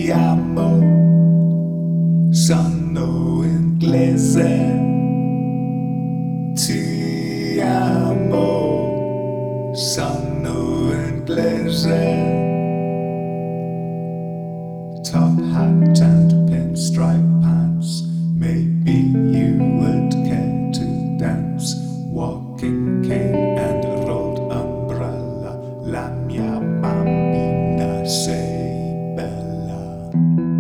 amo, sono inglese. Ti amo, sono inglese. Top hat and pinstripe pants. Maybe you would care to dance. Walking cane and a rolled umbrella. La mia bambina sei bella.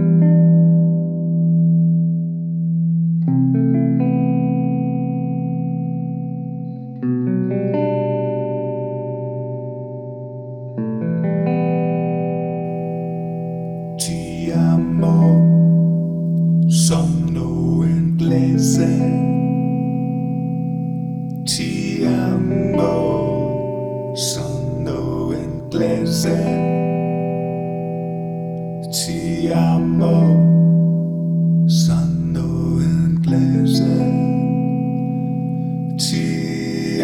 Ti amo, sono inglese. Ti amo, sono inglese. Ti amo, sono inglese. Ti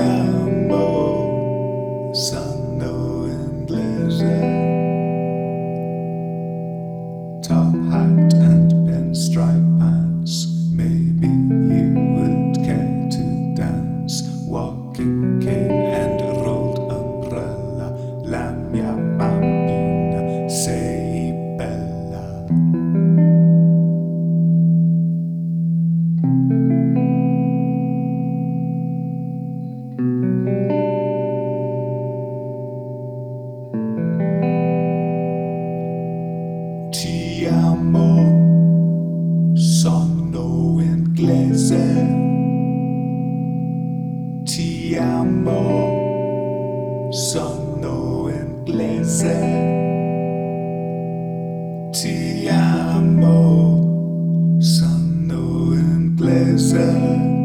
amo, sono inglese. Top hat and pinstripe pants. Maybe you would care to dance. Walking cane and a rolled umbrella. La mia bambina sei bella. Ti amo, sono inglese. Ti amo, sono inglese. Ti amo, sono inglese.